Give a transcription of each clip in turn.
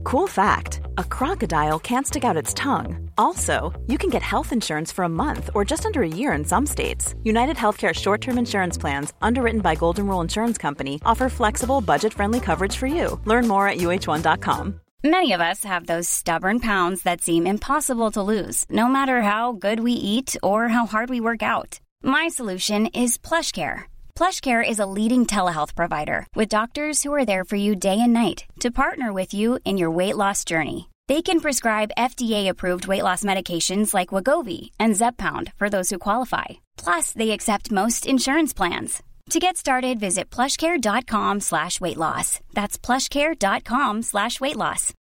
Cool fact, a crocodile can't stick out its tongue. Also, you can get health insurance for a month or just under a year in some states. United Healthcare short-term insurance plans, underwritten by Golden Rule Insurance Company, offer flexible, budget-friendly coverage for you. Learn more at uh1.com. Many of us have those stubborn pounds that seem impossible to lose, no matter how good we eat or how hard we work out. My solution is PlushCare. PlushCare is a leading telehealth provider with doctors who are there for you day and night to partner with you in your weight loss journey. They can prescribe FDA-approved weight loss medications like Wegovy and Zepbound for those who qualify. Plus, they accept most insurance plans. To get started, visit plushcare.com/weightloss. That's plushcare.com/weightloss.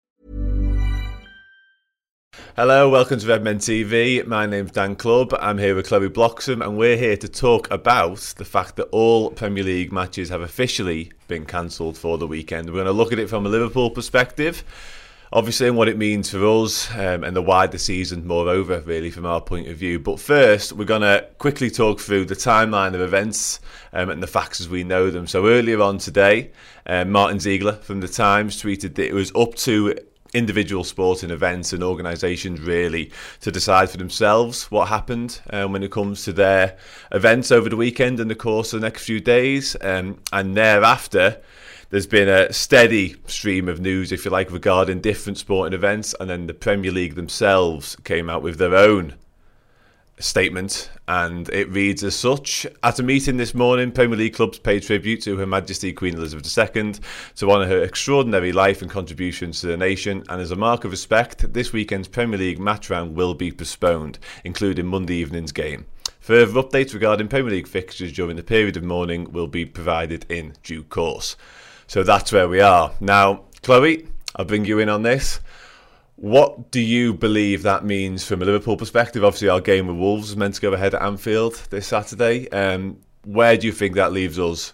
Hello, welcome to Redmen TV. My name's Dan Clubb. I'm here with Chloe Bloxham, and we're here to talk about the fact that all Premier League matches have officially been cancelled for the weekend. We're going to look at it from a Liverpool perspective, obviously, and what it means for us and the wider season, moreover, really, from our point of view. But first, we're going to quickly talk through the timeline of events and the facts as we know them. So earlier on today, Martin Ziegler from The Times tweeted that it was up to individual sporting events and organisations really to decide for themselves what happened when it comes to their events over the weekend and the course of the next few days. And thereafter, there's been a steady stream of news, if you like, regarding different sporting events, and then the Premier League themselves came out with their own statement, and it reads as such: at a meeting this morning, Premier League clubs paid tribute to Her Majesty Queen Elizabeth II to honour her extraordinary life and contributions to the nation, and as a mark of respect, this weekend's Premier League match round will be postponed, including Monday evening's game. Further updates regarding Premier League fixtures during the period of mourning will be provided in due course. So that's where we are. Now, Chloe, I'll bring you in on this. What do you believe that means from a Liverpool perspective? Obviously, our game with Wolves is meant to go ahead at Anfield this Saturday. Where do you think that leaves us?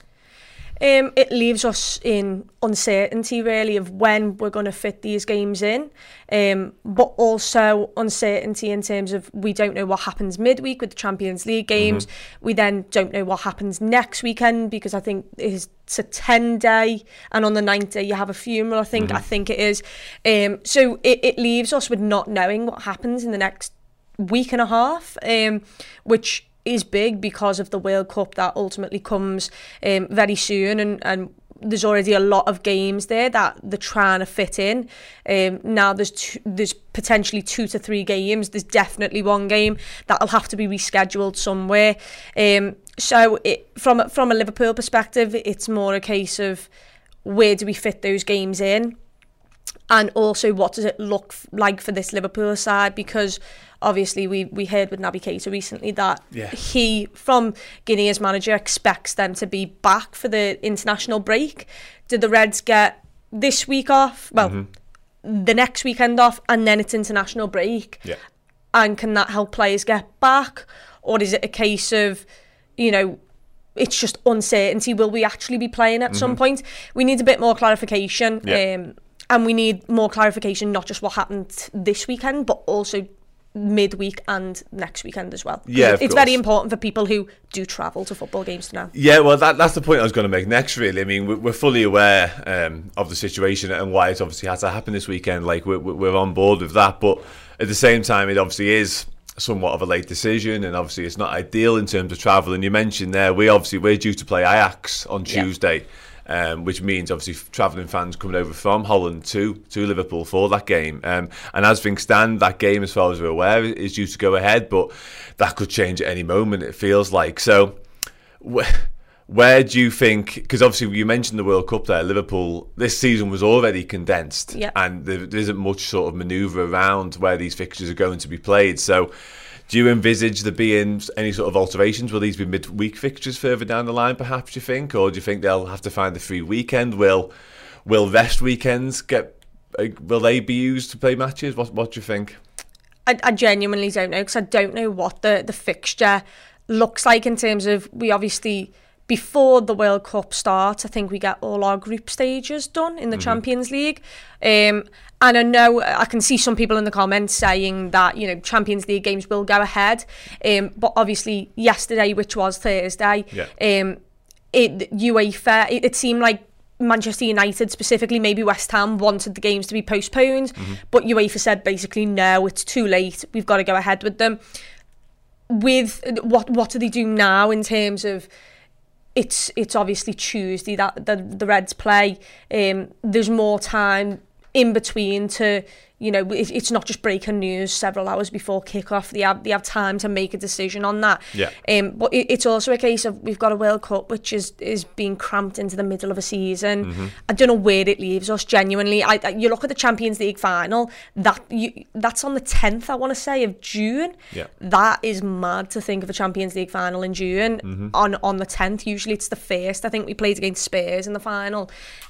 It leaves us in uncertainty, really, of when we're going to fit these games in, but also uncertainty in terms of we don't know what happens midweek with the Champions League games. We then don't know what happens next weekend, because I think it's a 10-day, and on the 9th day you have a funeral, I think it is. So it leaves us with not knowing what happens in the next week and a half, which is big because of the World Cup that ultimately comes very soon, and there's already a lot of games there that they're trying to fit in. Now there's potentially 2 to 3 games. There's definitely one game that'll have to be rescheduled somewhere. So from a Liverpool perspective, it's more a case of where do we fit those games in, and also what does it look like for this Liverpool side, because obviously we heard with Naby Keita recently that he, from Guinea as manager, expects them to be back for the international break. Did the Reds get this week off? Well, the next weekend off, and then it's international break. Yeah. And can that help players get back? Or is it a case of, it's just uncertainty? Will we actually be playing at some point? We need a bit more clarification. Yeah. And we need more clarification, not just what happened this weekend, but also midweek and next weekend as well. Yeah, it's very important for people who do travel to football games to know. Yeah, well, that's the point I was going to make next, really. I mean, we're fully aware of the situation and why it's obviously had to happen this weekend. Like, we're on board with that, but at the same time, it obviously is somewhat of a late decision, and obviously it's not ideal in terms of travel. And you mentioned there, we're due to play Ajax on Tuesday. Which means obviously travelling fans coming over from Holland to Liverpool for that game. And as things stand, that game, as far as we're aware, is due to go ahead, but that could change at any moment, it feels like. So where do you think, because obviously you mentioned the World Cup there, Liverpool, this season was already condensed, and there isn't much sort of manoeuvre around where these fixtures are going to be played. So do you envisage there being any sort of alterations? Will these be midweek fixtures further down the line, perhaps, do you think? Or do you think they'll have to find a free weekend? Will rest weekends will they be used to play matches? What do you think? I genuinely don't know, because I don't know what the fixture looks like in terms of, we obviously, before the World Cup starts, I think we get all our group stages done in the Champions League. And I know I can see some people in the comments saying that, Champions League games will go ahead. But obviously yesterday, which was Thursday, UEFA, it seemed like Manchester United specifically, maybe West Ham wanted the games to be postponed, but UEFA said basically no, it's too late, we've got to go ahead with them. With what do they do now in terms of it's obviously Tuesday that the Reds play. There's more time in between to, it's not just breaking news several hours before kickoff. They have time to make a decision on that. Yeah. But it's also a case of we've got a World Cup which is being cramped into the middle of a season. I don't know where it leaves us, genuinely. You look at the Champions League final, that's on the 10th, I want to say, of June. Yeah. That is mad to think of a Champions League final in June on the 10th. Usually it's the 1st. I think we played against Spurs in the final.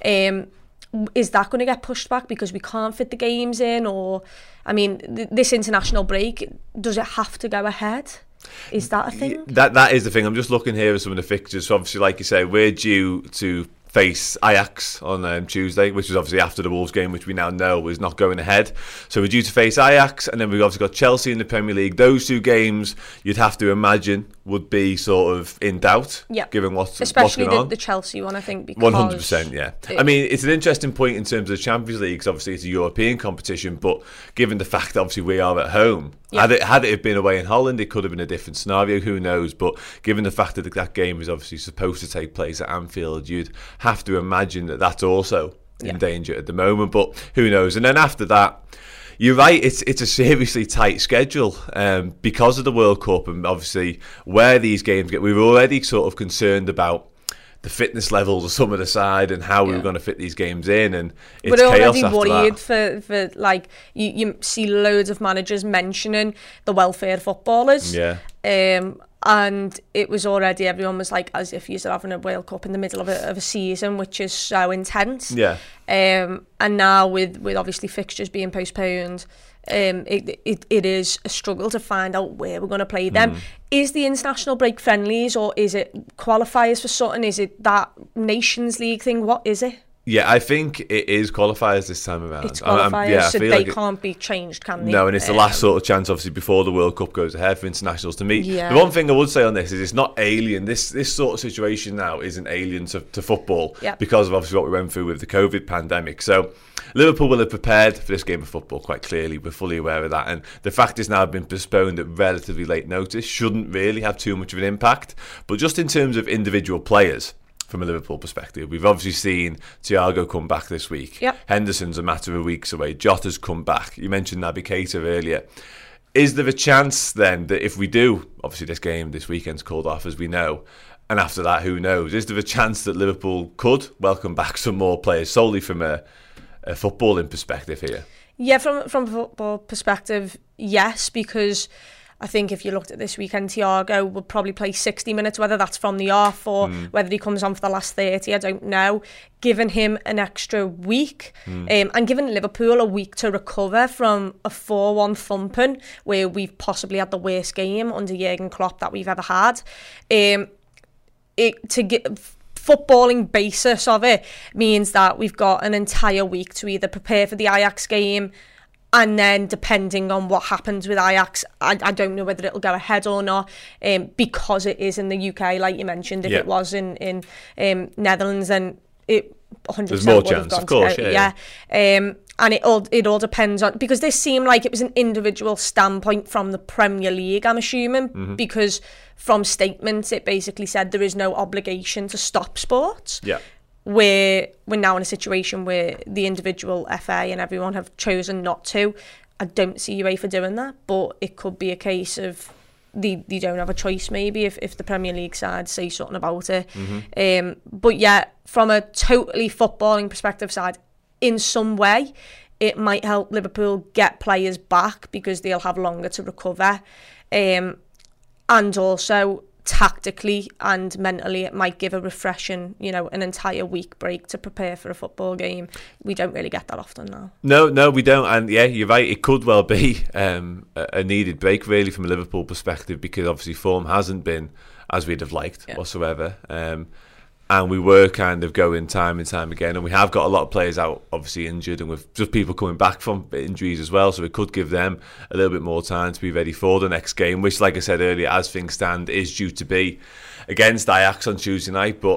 Is that going to get pushed back because we can't fit the games in? Or, I mean, this international break, does it have to go ahead? Is that a thing? That is the thing. I'm just looking here at some of the fixtures. So obviously, like you say, we're due to face Ajax on Tuesday, which is obviously after the Wolves game, which we now know is not going ahead. So we're due to face Ajax, and then we've obviously got Chelsea in the Premier League. Those two games, you'd have to imagine, would be sort of in doubt, given what's going on. Especially the Chelsea one, I think, because 100%, yeah. I mean, it's an interesting point in terms of the Champions League, because obviously it's a European competition, but given the fact that obviously we are at home, had it been away in Holland, it could have been a different scenario, who knows, but given the fact that that game is obviously supposed to take place at Anfield, you'd have to imagine that that's also in danger at the moment, but who knows. And then after that, you're right, it's a seriously tight schedule because of the World Cup, and obviously where these games get. We were already sort of concerned about the fitness levels of some of the side and how we were going to fit these games in, and it's chaos after that. We're already worried for like, you see loads of managers mentioning the welfare of footballers. Yeah. And it was already, everyone was like, as if you're having a World Cup in the middle of a season, which is so intense. Yeah. And now with obviously fixtures being postponed, it is a struggle to find out where we're going to play them. Is the international break friendlies, or is it qualifiers for something? Is it that Nations League thing? What is it? Yeah, I think it is qualifiers this time around. It's qualifiers, so they can't be changed, can they? No, and it's the last sort of chance, obviously, before the World Cup goes ahead for internationals to meet. Yeah. The one thing I would say on this is it's not alien. This sort of situation now isn't alien to football because of obviously what we went through with the COVID pandemic. So Liverpool will have prepared for this game of football quite clearly. We're fully aware of that. And the fact it's now been postponed at relatively late notice shouldn't really have too much of an impact. But just in terms of individual players, from a Liverpool perspective, we've obviously seen Thiago come back this week. Yep. Henderson's a matter of weeks away. Jota's come back. You mentioned Naby Keita earlier. Is there a chance then that if we do, obviously this game this weekend's called off as we know, and after that who knows, is there a chance that Liverpool could welcome back some more players solely from a footballing perspective here? Yeah, from a football perspective, yes, because I think if you looked at this weekend, Thiago would probably play 60 minutes, whether that's from the off or whether he comes on for the last 30, I don't know. Giving him an extra week and giving Liverpool a week to recover from a 4-1 thumping where we've possibly had the worst game under Jurgen Klopp that we've ever had. To get footballing basis of it means that we've got an entire week to either prepare for the Ajax game, and then depending on what happens with Ajax, I don't know whether it'll go ahead or not, because it is in the UK, like you mentioned. If it was in Netherlands, then it 100% there's more chance, of course. And it all depends on, because this seemed like it was an individual standpoint from the Premier League, I'm assuming, because from statements it basically said there is no obligation to stop sports. Yeah. Where we're now in a situation where the individual FA and everyone have chosen not to. I don't see UEFA doing that, but it could be a case of they don't have a choice maybe if the Premier League side say something about it. But yeah, from a totally footballing perspective side, in some way, it might help Liverpool get players back because they'll have longer to recover. And also, tactically and mentally, it might give a refreshing, an entire week break to prepare for a football game. We don't really get that often now. No, we don't. And yeah, you're right. It could well be a needed break, really, from a Liverpool perspective, because obviously form hasn't been as we'd have liked whatsoever. And we were kind of going time and time again, and we have got a lot of players out, obviously injured, and with just people coming back from injuries as well, so it could give them a little bit more time to be ready for the next game, which, like I said earlier, as things stand, is due to be against Ajax on Tuesday night. But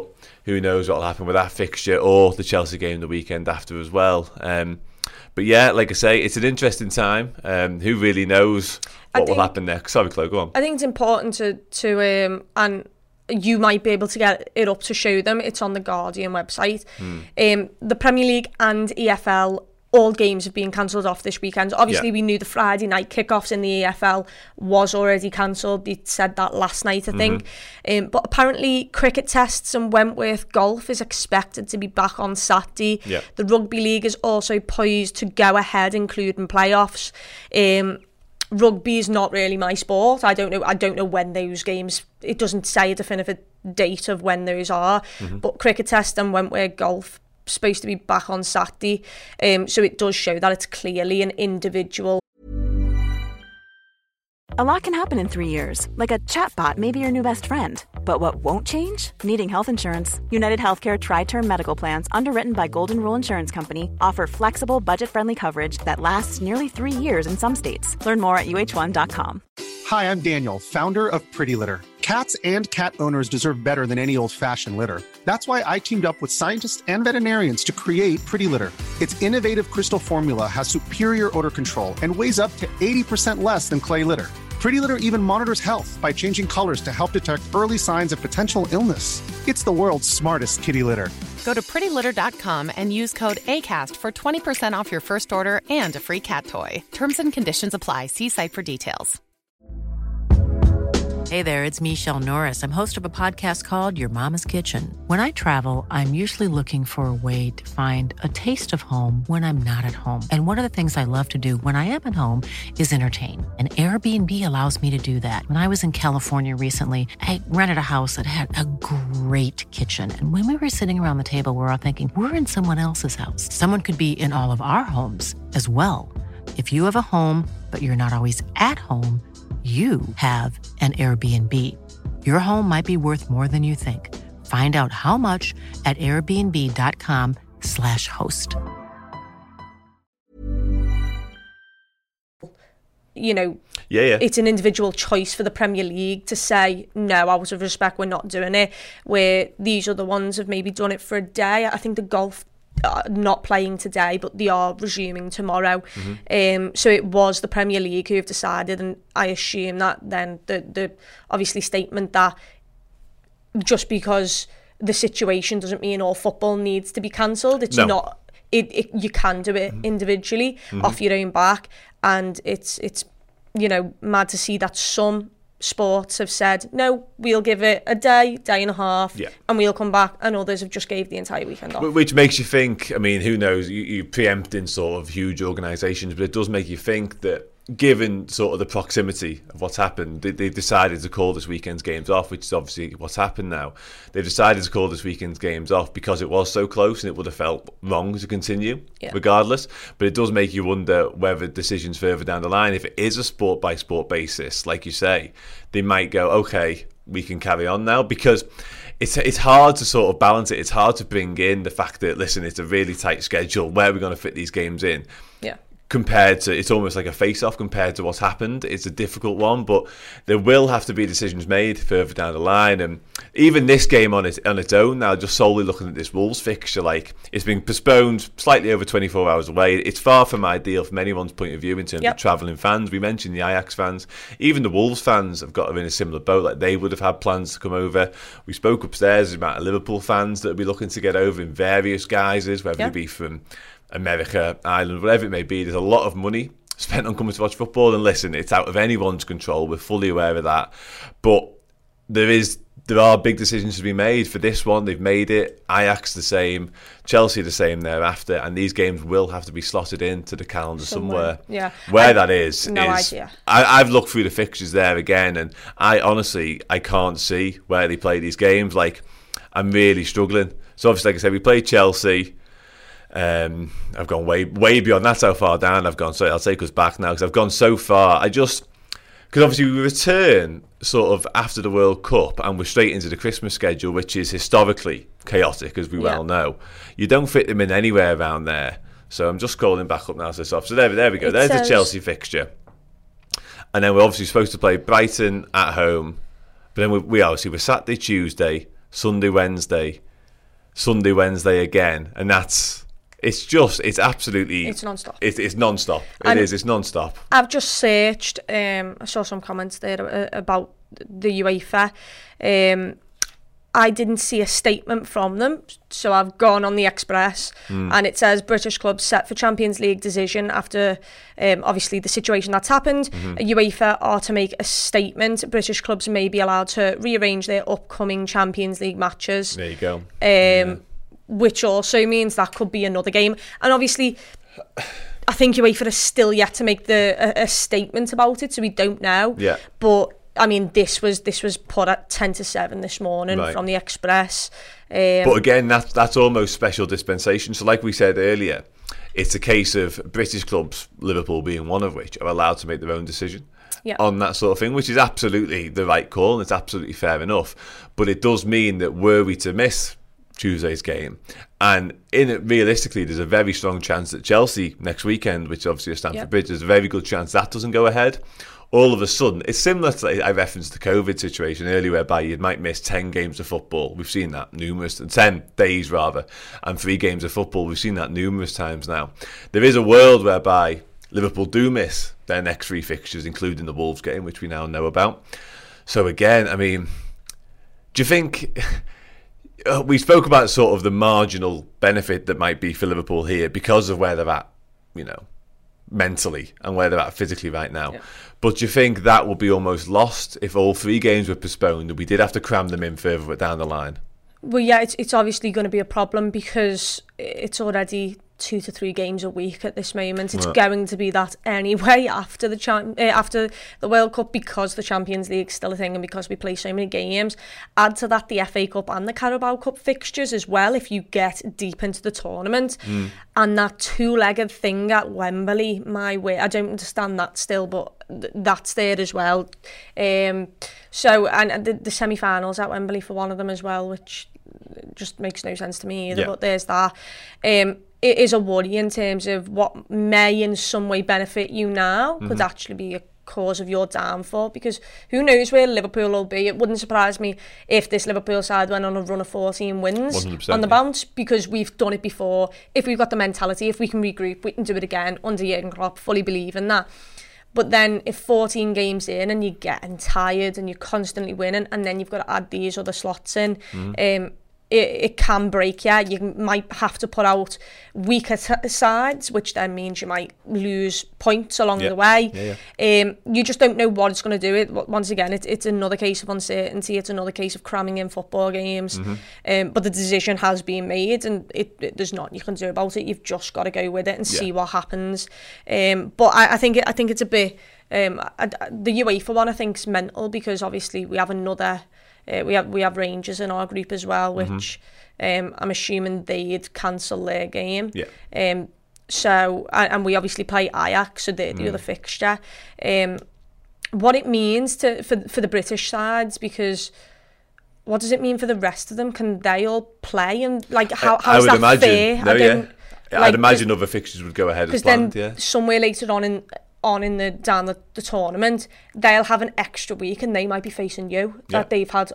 who knows what will happen with that fixture or the Chelsea game the weekend after as well. But yeah, like I say, it's an interesting time. Who really knows what will happen next? Sorry, Chloe, go on. I think it's important to and you might be able to get it up to show them. It's on the Guardian website. The Premier League and EFL, all games have been cancelled off this weekend. Obviously, we knew the Friday night kickoffs in the EFL was already cancelled. They said that last night, I think. But apparently, cricket tests and Wentworth Golf is expected to be back on Saturday. Yeah. The Rugby League is also poised to go ahead, including playoffs. Rugby is not really my sport. I don't know when those games. It doesn't say a definitive date of when those are. But cricket test and Wentworth Golf supposed to be back on Saturday, so it does show that it's clearly an individual. A lot can happen in 3 years, like a chatbot may be your new best friend. But what won't change? Needing health insurance. United Healthcare Tri-Term Medical Plans, underwritten by Golden Rule Insurance Company, offer flexible, budget-friendly coverage that lasts nearly 3 years in some states. Learn more at uh1.com. Hi, I'm Daniel, founder of Pretty Litter. Cats and cat owners deserve better than any old-fashioned litter. That's why I teamed up with scientists and veterinarians to create Pretty Litter. Its innovative crystal formula has superior odor control and weighs up to 80% less than clay litter. Pretty Litter even monitors health by changing colors to help detect early signs of potential illness. It's the world's smartest kitty litter. Go to prettylitter.com and use code ACAST for 20% off your first order and a free cat toy. Terms and conditions apply. See site for details. Hey there, it's Michelle Norris. I'm host of a podcast called Your Mama's Kitchen. When I travel, I'm usually looking for a way to find a taste of home when I'm not at home. And one of the things I love to do when I am at home is entertain. And Airbnb allows me to do that. When I was in California recently, I rented a house that had a great kitchen. And when we were sitting around the table, we were all thinking, we're in someone else's house. Someone could be in all of our homes as well. If you have a home, but you're not always at home, you have an Airbnb. Your home might be worth more than you think. Find out how much at airbnb.com/host. You know, Yeah. it's an individual choice for the Premier League to say, no, out of respect, we're not doing it. Where these other ones have maybe done it for a day. I think the golf not playing today, but they are resuming tomorrow. So it was the Premier League who have decided, and I assume that then the obviously statement that just because the situation doesn't mean all football needs to be cancelled. It's not. You can do it individually off your own back, and it's mad to see that some sports have said, no, we'll give it a day and a half, and we'll come back, and others have just gave the entire weekend off. Which makes you think, I mean, who knows, you preempting sort of huge organisations, but it does make you think that given sort of the proximity of what's happened, they've decided to call this weekend's games off, which is obviously what's happened now. They've decided to call this weekend's games off because it was so close and it would have felt wrong to continue regardless. But it does make you wonder whether decisions further down the line, if it is a sport by sport basis, like you say, they might go, okay, we can carry on now, because it's hard to sort of balance it. It's hard to bring in the fact that, listen, it's a really tight schedule. Where are we going to fit these games in? Yeah. Compared to, it's almost like a face-off compared to what's happened. It's a difficult one, but there will have to be decisions made further down the line. And even this game on its own now, just solely looking at this Wolves fixture, like, it's been postponed slightly over 24 hours away. It's far from ideal from anyone's point of view in terms of travelling fans. We mentioned the Ajax fans. Even the Wolves fans have got in a similar boat. Like, they would have had plans to come over. We spoke upstairs about Liverpool fans that would be looking to get over in various guises, whether it be from America, Ireland, whatever it may be. There's a lot of money spent on coming to watch football, and listen, it's out of anyone's control. We're fully aware of that, but there are big decisions to be made for this one. They've made it. Ajax the same, Chelsea the same thereafter, and these games will have to be slotted into the calendar somewhere. Where that is, no idea. I've looked through the fixtures there again, and I can't see where they play these games. Like, I'm really struggling. So obviously, like I said, we played Chelsea. I've gone way beyond. That's how far down I've gone. So I'll take us back now, because I've gone so far. Because obviously we return sort of after the World Cup, and we're straight into the Christmas schedule, which is historically chaotic, as we well know. You don't fit them in anywhere around there. So I'm just scrolling back up now to the top. So there we go. There's the Chelsea fixture, and then we're obviously supposed to play Brighton at home, but then we're Saturday, Tuesday, Sunday, Wednesday, Sunday, Wednesday again, and it's absolutely... It's non-stop. It's non-stop. It's non-stop. I've just searched, I saw some comments there about the UEFA. I didn't see a statement from them, so I've gone on the Express, and it says British clubs set for Champions League decision after obviously the situation that's happened. UEFA are to make a statement. British clubs may be allowed to rearrange their upcoming Champions League matches. There you go. Which also means that could be another game. And obviously, I think UEFA is still yet to make a statement about it, so we don't know. Yeah. But I mean, this was put at 10-7 this morning from the Express. But again, that's almost special dispensation. So like we said earlier, it's a case of British clubs, Liverpool being one of which, are allowed to make their own decision on that sort of thing, which is absolutely the right call, and it's absolutely fair enough. But it does mean that were we to miss Tuesday's game, and in it, realistically, there's a very strong chance that Chelsea next weekend, which obviously is Stamford Bridge, there's a very good chance that doesn't go ahead. All of a sudden, it's similar to, I referenced the COVID situation earlier, whereby you might miss 10 games of football. We've seen that 10 days rather, and 3 games of football. We've seen that numerous times now. There is a world whereby Liverpool do miss their next 3 fixtures, including the Wolves game, which we now know about. So again, I mean, do you think... we spoke about sort of the marginal benefit that might be for Liverpool here because of where they're at, mentally, and where they're at physically right now. Yeah. But do you think that will be almost lost if all 3 games were postponed and we did have to cram them in further down the line? Well, yeah, it's obviously going to be a problem because it's already 2 to 3 games a week at this moment. It's going to be that anyway after the World Cup, because the Champions League's still a thing and because we play so many games. Add to that the FA Cup and the Carabao Cup fixtures as well if you get deep into the tournament. And that 2-legged thing at Wembley, my way, I don't understand that still, but that's there as well. So, and the semi-finals at Wembley for one of them as well, which just makes no sense to me either, but there's that. It is a worry in terms of what may in some way benefit you now could actually be a cause of your downfall, because who knows where Liverpool will be. It wouldn't surprise me if this Liverpool side went on a run of 14 wins on the bounce, because we've done it before. If we've got the mentality, if we can regroup, we can do it again under Jurgen Klopp. Fully believe in that. But then if 14 games in and you're getting tired and you're constantly winning, and then you've got to add these other slots in, it can break you. You might have to put out weaker sides, which then means you might lose points along the way. You just don't know what it's going to do. Once again, it's another case of uncertainty. It's another case of cramming in football games. But the decision has been made, and there's nothing you can do about it. You've just got to go with it and see what happens. But I think it's a bit... the UEFA one, I think, is mental, because obviously we have another... we have Rangers in our group as well, which I'm assuming they'd cancel their game. So, and we obviously play Ajax, so they're the other fixture. What it means for the British sides, because what does it mean for the rest of them? Can they all play? And how is that fair? I'd imagine other fixtures would go ahead as planned. Because then somewhere later on down the tournament, they'll have an extra week and they might be facing you that they've had.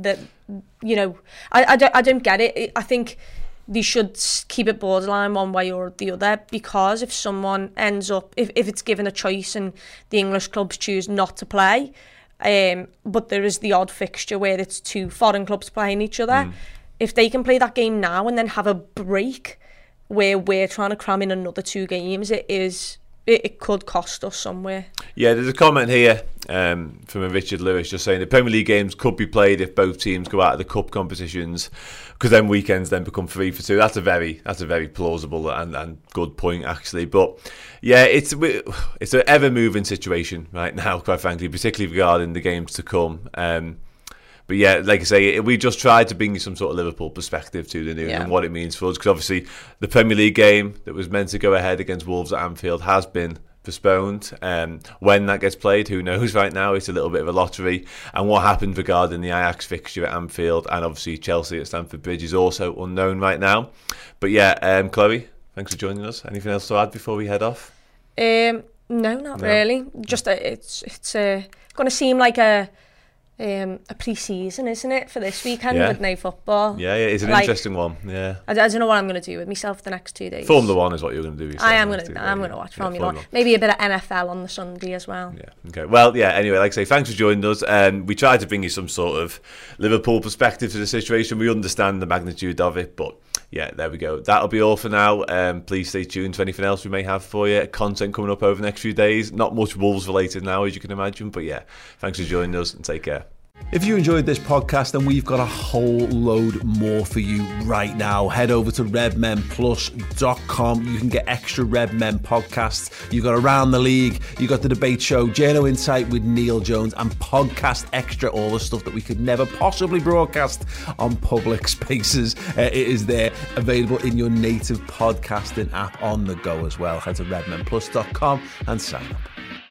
I don't get it. I think they should keep it borderline one way or the other, because if someone ends up, if it's given a choice and the English clubs choose not to play, but there is the odd fixture where it's 2 foreign clubs playing each other, if they can play that game now and then have a break where we're trying to cram in another 2 games, it could cost us somewhere. Yeah, there's a comment here from a Richard Lewis just saying the Premier League games could be played if both teams go out of the cup competitions, because then weekends then become 3 for 2. That's a very plausible and good point, actually. But yeah, it's an ever moving situation right now, quite frankly, particularly regarding the games to come. But yeah, like I say, we just tried to bring you some sort of Liverpool perspective to the news and what it means for us, because obviously the Premier League game that was meant to go ahead against Wolves at Anfield has been postponed. When that gets played, who knows right now? It's a little bit of a lottery. And what happened regarding the Ajax fixture at Anfield and obviously Chelsea at Stamford Bridge is also unknown right now. But yeah, Chloe, thanks for joining us. Anything else to add before we head off? No, not really. Just it's going to seem like a a pre-season, isn't it, for this weekend with no football? Yeah, it's an interesting one. Yeah, I don't know what I'm going to do with myself the next 2 days. Formula One is what you're going to do. I'm going to watch Formula One. Maybe a bit of NFL on the Sunday as well. Yeah. Okay. Well, yeah. Anyway, like I say, thanks for joining us. We tried to bring you some sort of Liverpool perspective to the situation. We understand the magnitude of it, but yeah, there we go. That'll be all for now. Please stay tuned to anything else we may have for you. Content coming up over the next few days. Not much Wolves related now, as you can imagine, but yeah, thanks for joining us and take care. If you enjoyed this podcast, then we've got a whole load more for you right now. Head over to redmenplus.com. You can get extra Red Men podcasts. You've got Around the League, you've got the debate show, Journo Insight with Neil Jones, and Podcast Extra, all the stuff that we could never possibly broadcast on public spaces. It is there, available in your native podcasting app on the go as well. Head to redmenplus.com and sign up.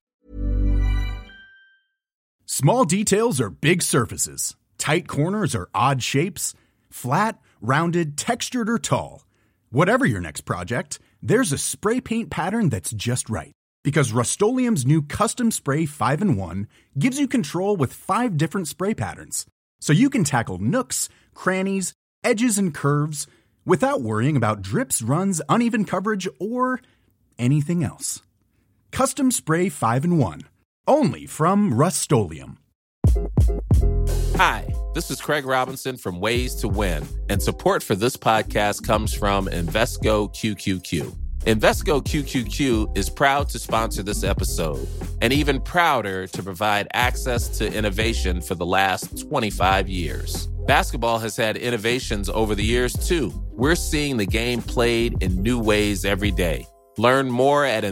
Small details are big surfaces. Tight corners are odd shapes. Flat, rounded, textured, or tall. Whatever your next project, there's a spray paint pattern that's just right. Because Rust-Oleum's new Custom Spray 5-in-1 gives you control with 5 different spray patterns. So you can tackle nooks, crannies, edges, and curves without worrying about drips, runs, uneven coverage, or anything else. Custom Spray 5-in-1. Only from Rust-Oleum. Hi, this is Craig Robinson from Ways to Win, and support for this podcast comes from Invesco QQQ. Invesco QQQ is proud to sponsor this episode, and even prouder to provide access to innovation for the last 25 years. Basketball has had innovations over the years, too. We're seeing the game played in new ways every day. Learn more at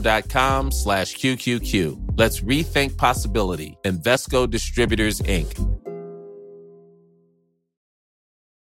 Invesco.com/QQQ. Let's rethink possibility. Invesco Distributors, Inc.